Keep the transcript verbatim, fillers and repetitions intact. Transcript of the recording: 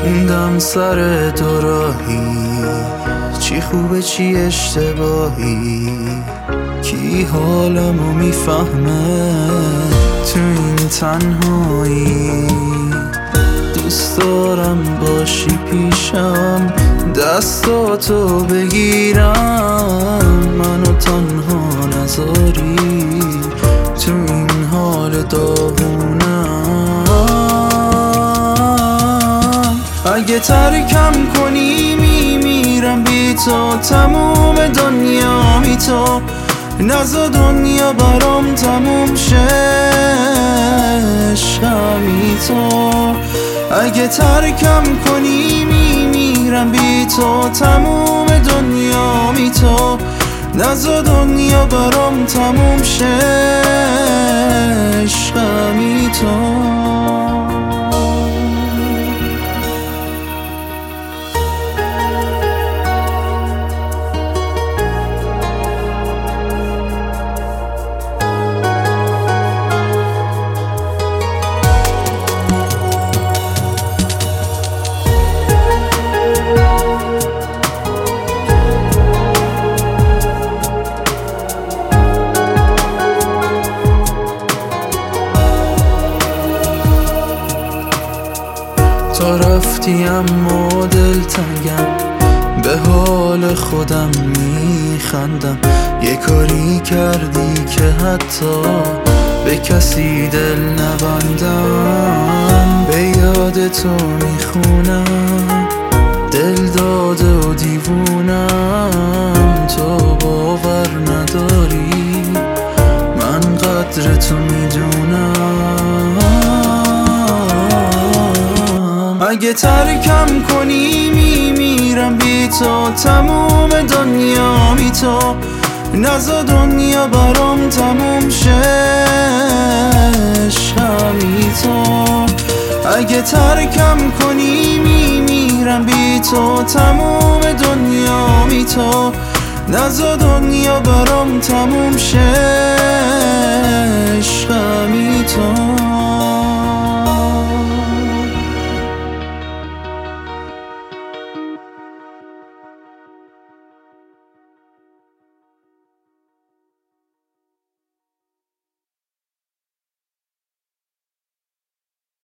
موندم سر دوراهی، چی خوبه چی اشتباهی، کی حالمو میفهمه تو این تنهایی. دوست دارم باشی پیشم، دستاتو بگیرم، منو تنها نذاری تو این حال داغونم. اگه ترکم کنی میمیرم بی تو، تموم دنیا بی تو، نزا دنیا برام تموم شه عشقمی تو. اگه ترکم کنی میمیرم بی تو، تموم دنیا بی تو، نزا دنیا برام تموم شه عشقمی تو. تو رفتی اما دلتنگم، به حال خودم میخندم. یه کاری کردی که حتی به کسی دل نبندم. به یاد تو میخونم، دل داده و دیوونم. تو باور نداری من قدر تو میدونم. اگه ترکم کنی میمیرم بی تو، تموم دنیا بی تو، نزا دنیا برام تموم شه عشقمی تو. اگه ترکم کنی میمیرم بی تو، تموم دنیا بی تو، نزا دنیا برام تموم شه عشقمی تو.